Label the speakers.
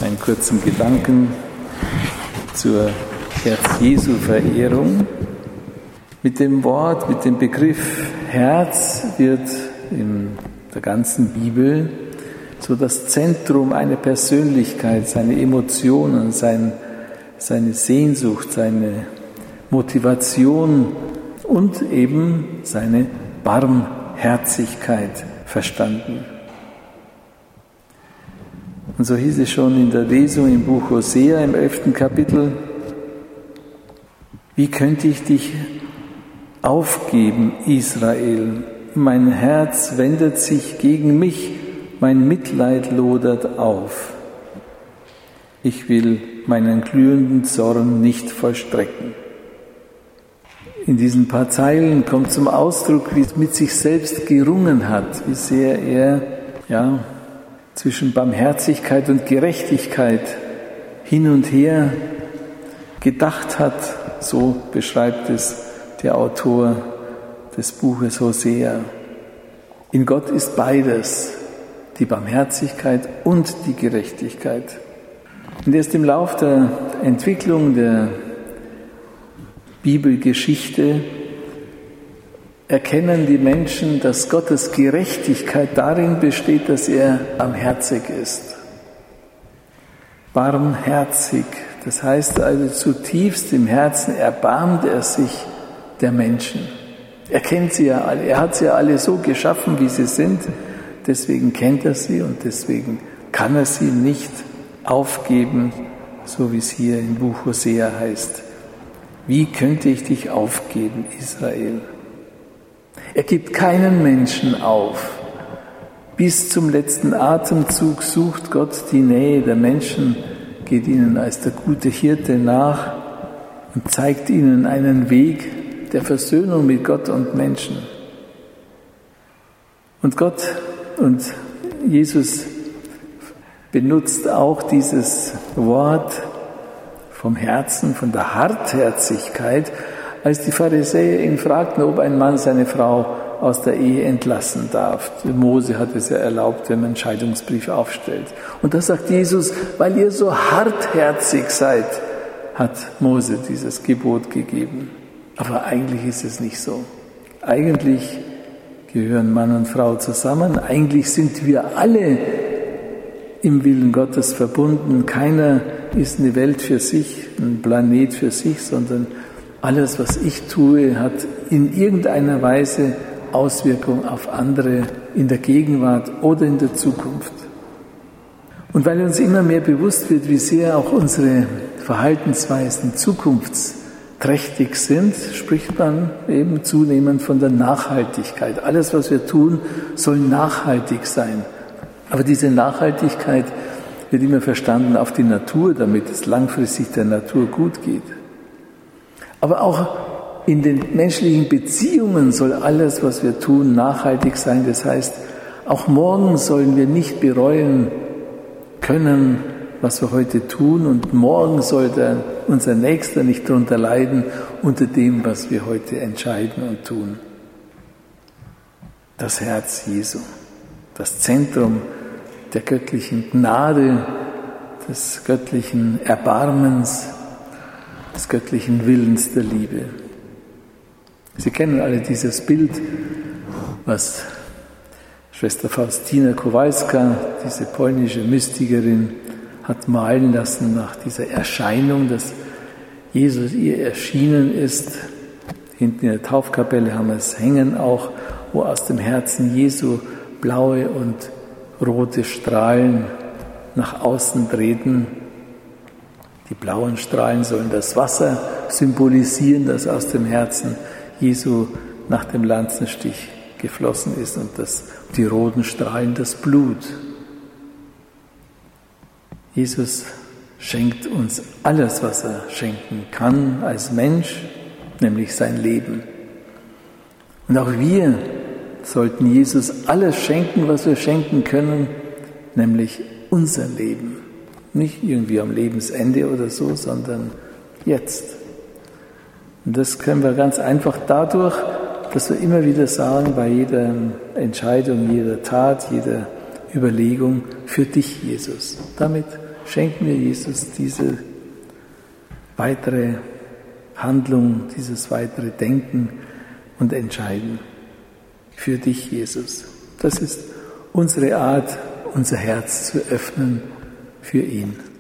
Speaker 1: einen kurzen Gedanken zur Herz-Jesu-Verehrung. Mit dem Wort, mit dem Begriff Herz wird in der ganzen Bibel so das Zentrum einer Persönlichkeit, seine Emotionen, seine Sehnsucht, seine Motivation und eben seine Barmherzigkeit verstanden. Und so hieß es schon in der Lesung im Buch Hosea im 11. Kapitel: Wie könnte ich dich aufgeben, Israel? Mein Herz wendet sich gegen mich, mein Mitleid lodert auf. Ich will meinen glühenden Zorn nicht vollstrecken. In diesen paar Zeilen kommt zum Ausdruck, wie es mit sich selbst gerungen hat, wie sehr er zwischen Barmherzigkeit und Gerechtigkeit hin und her gedacht hat. So beschreibt es der Autor des Buches Hosea. In Gott ist beides, die Barmherzigkeit und die Gerechtigkeit. Und erst im Lauf der Entwicklung der Bibelgeschichte erkennen die Menschen, dass Gottes Gerechtigkeit darin besteht, dass er barmherzig ist. Barmherzig, das heißt also zutiefst im Herzen erbarmt er sich der Menschen. Er kennt sie ja alle, er hat sie ja alle so geschaffen, wie sie sind, deswegen kennt er sie und deswegen kann er sie nicht aufgeben, so wie es hier im Buch Hosea heißt. Wie könnte ich dich aufgeben, Israel? Er gibt keinen Menschen auf. Bis zum letzten Atemzug sucht Gott die Nähe der Menschen, geht ihnen als der gute Hirte nach und zeigt ihnen einen Weg der Versöhnung mit Gott und Menschen. Und Gott und Jesus benutzt auch dieses Wort vom Herzen, von der Hartherzigkeit, als die Pharisäer ihn fragten, ob ein Mann seine Frau aus der Ehe entlassen darf. Mose hat es ja erlaubt, wenn man einen Scheidungsbrief aufstellt. Und da sagt Jesus, weil ihr so hartherzig seid, hat Mose dieses Gebot gegeben. Aber eigentlich ist es nicht so. Eigentlich gehören Mann und Frau zusammen. Eigentlich sind wir alle im Willen Gottes verbunden. Keiner ist eine Welt für sich, ein Planet für sich, sondern alles, was ich tue, hat in irgendeiner Weise Auswirkung auf andere in der Gegenwart oder in der Zukunft. Und weil uns immer mehr bewusst wird, wie sehr auch unsere Verhaltensweisen zukunftsträchtig sind, spricht man eben zunehmend von der Nachhaltigkeit. Alles, was wir tun, soll nachhaltig sein. Aber diese Nachhaltigkeit wird immer verstanden auf die Natur, damit es langfristig der Natur gut geht. Aber auch in den menschlichen Beziehungen soll alles, was wir tun, nachhaltig sein. Das heißt, auch morgen sollen wir nicht bereuen können, was wir heute tun. Und morgen soll unser Nächster nicht darunter leiden unter dem, was wir heute entscheiden und tun. Das Herz Jesu, das Zentrum der göttlichen Gnade, des göttlichen Erbarmens, des göttlichen Willens der Liebe. Sie kennen alle dieses Bild, was Schwester Faustina Kowalska, diese polnische Mystikerin, hat malen lassen nach dieser Erscheinung, dass Jesus ihr erschienen ist. Hinten in der Taufkapelle haben wir es hängen auch, wo aus dem Herzen Jesu blaue und rote Strahlen nach außen treten. Die blauen Strahlen sollen das Wasser symbolisieren, das aus dem Herzen Jesu nach dem Lanzenstich geflossen ist, und die roten Strahlen das Blut. Jesus schenkt uns alles, was er schenken kann als Mensch, nämlich sein Leben. Und auch wir sollten Jesus alles schenken, was wir schenken können, nämlich unser Leben. Nicht irgendwie am Lebensende oder so, sondern jetzt. Und das können wir ganz einfach dadurch, dass wir immer wieder sagen, bei jeder Entscheidung, jeder Tat, jeder Überlegung, für dich, Jesus. Damit schenk mir, Jesus, diese weitere Handlung, dieses weitere Denken und Entscheiden für dich, Jesus. Das ist unsere Art, unser Herz zu öffnen für ihn.